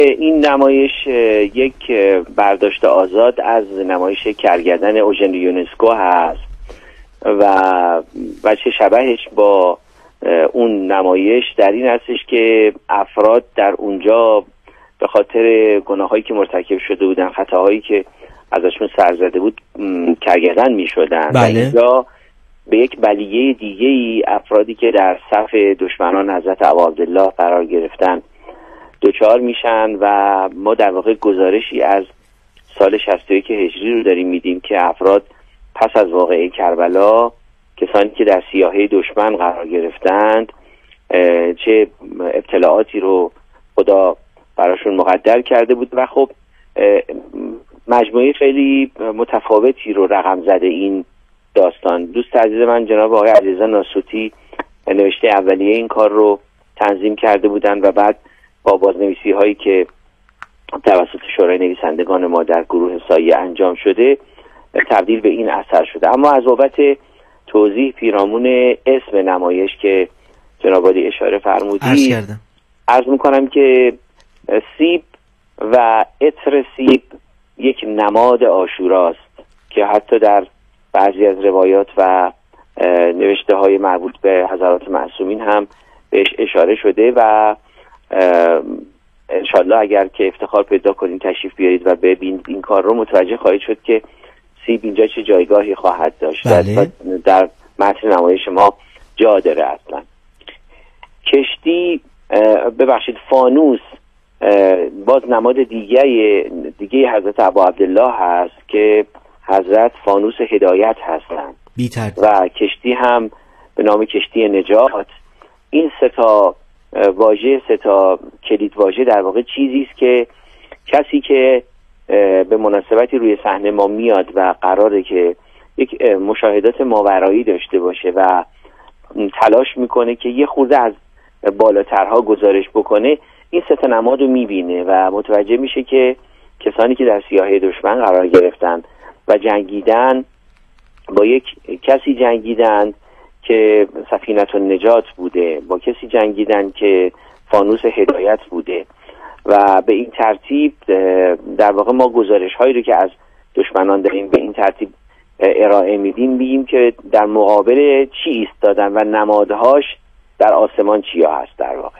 این نمایش یک برداشت آزاد از نمایش کرگدن اوژن یونسکو هست و وجه شبهش با اون نمایش در این هستش که افراد در اونجا به خاطر گناهایی که مرتکب شده بودن، خطاهایی که ازشون سر زده بود، کرگدن می شدن. بله. و اینجا به یک بلیه دیگه ای افرادی که در صف دشمنان حضرت ابا عبدالله قرار گرفتن دوچار میشن و ما در واقع گزارشی از سال 61 هجری رو داریم میدیم که افراد پس از واقعه کربلا، کسانی که در سیاحه دشمن قرار گرفتند، چه ابتلاعاتی رو خدا براشون مقدر کرده بود و خب مجموعه خیلی متفاوتی رو رقم زده این داستان. دوست عزیز من جناب آقای علیرضا ناسوتی نوشته اولیه این کار رو تنظیم کرده بودن و بعد با بازنویسی هایی که توسط شورای نویسندگان ما در گروه سایه انجام شده تبدیل به این اثر شده. اما از بابت توضیح پیرامون اسم نمایش که جناب عالی اشاره فرمودید عرض میکنم که سیب و عطر سیب یک نماد عاشوراست که حتی در بعضی از روایات و نوشته های مربوط به حضرات معصومین هم بهش اشاره شده و انشالله اگر که افتخار پیدا کنین تشریف بیارید و ببینید این کار رو، متوجه خواهید شد که سیب اینجا چه جایگاهی خواهد داشت. بله. در متن نمایش ما جا داره. اصلا کشتی ببخشید فانوس باز نماد دیگه حضرت ابا عبدالله هست که حضرت فانوس هدایت هستند و کشتی هم به نام کشتی نجات. این سه تا کلید واژه در واقع چیزی است که کسی که به مناسبتی روی صحنه ما میاد و قراره که یک مشاهدات ماورایی داشته باشه و تلاش میکنه که یه خورده از بالاترها گزارش بکنه، این سه تا نماد رو میبینه و متوجه میشه که کسانی که در سیاحه دشمن قرار گرفتن و جنگیدن با یک کسی جنگیدن که سفینه النجات بوده، با کسی جنگیدن که فانوس هدایت بوده و به این ترتیب در واقع ما گزارش هایی رو که از دشمنان داریم به این ترتیب ارائه میدیم، میگیم که در مقابل چی ایستادن و نمادهاش در آسمان چیا هست در واقع.